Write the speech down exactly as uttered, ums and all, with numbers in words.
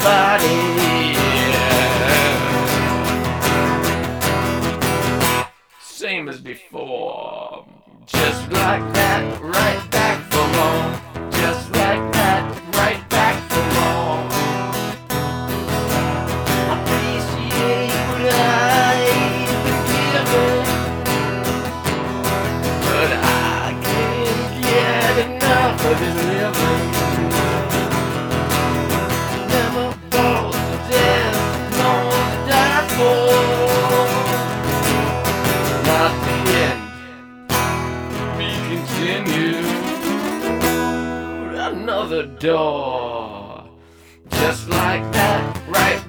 nobody. Same as before, just like that, right back for more. Just like that, right back for more. Appreciate what I've been given, but I can't get enough of this living. Never bored to death, no one to die for. Not the end, we continue. Another door, just like that, right